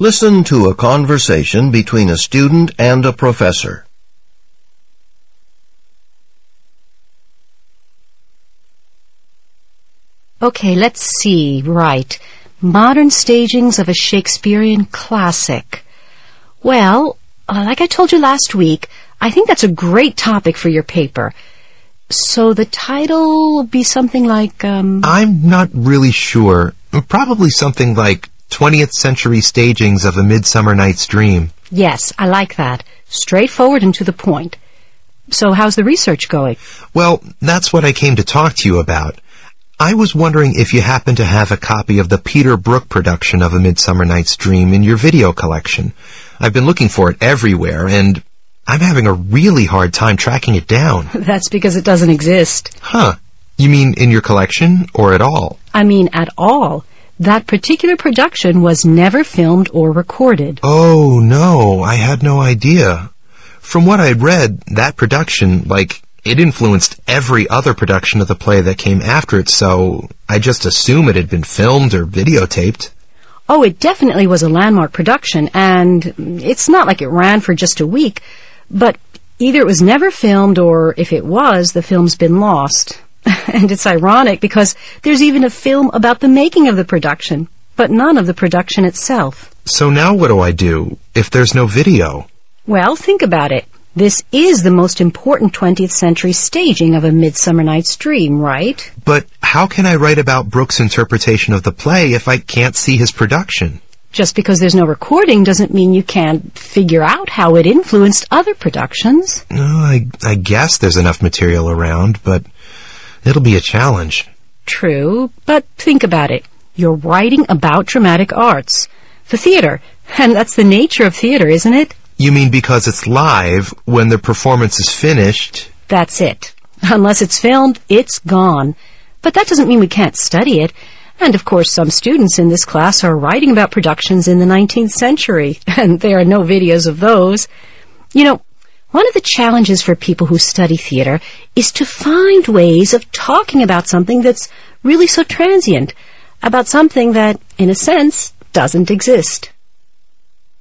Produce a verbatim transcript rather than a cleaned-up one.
Listen to a conversation between a student and a professor. Okay, let's see. Right. Modern stagings of a Shakespearean classic. Well, uh, like I told you last week, I think that's a great topic for your paper. So the title will be something like, um... I'm not really sure. Probably something like twentieth Century Stagings of A Midsummer Night's Dream. Yes, I like that. Straightforward and to the point. So how's the research going? Well, that's what I came to talk to you about. I was wondering if you happen to have a copy of the Peter Brook production of A Midsummer Night's Dream in your video collection. I've been looking for it everywhere, and I'm having a really hard time tracking it down. That's because it doesn't exist. Huh. You mean in your collection, or at all? I mean at all. That particular production was never filmed or recorded. Oh, no, I had no idea. From what I'd read, that production, like, it influenced every other production of the play that came after it, so I just assume it had been filmed or videotaped. Oh, it definitely was a landmark production, and it's not like it ran for just a week, but either it was never filmed or, if it was, the film's been lost. And it's ironic because there's even a film about the making of the production, but none of the production itself. So now what do I do if there's no video? Well, think about it. This is the most important twentieth century staging of A Midsummer Night's Dream, right? But how can I write about Brooks' interpretation of the play if I can't see his production? Just because there's no recording doesn't mean you can't figure out how it influenced other productions. Uh, I, I guess there's enough material around, but it'll be a challenge. True, but think about it. You're writing about dramatic arts, the theater, and that's the nature of theater, isn't it? You mean because it's live, when the performance is finished? That's it. Unless it's filmed, it's gone. But that doesn't mean we can't study it. And of course, some students in this class are writing about productions in the nineteenth century, and there are no videos of those. You know, one of the challenges for people who study theater is to find ways of talking about something that's really so transient, about something that, in a sense, doesn't exist.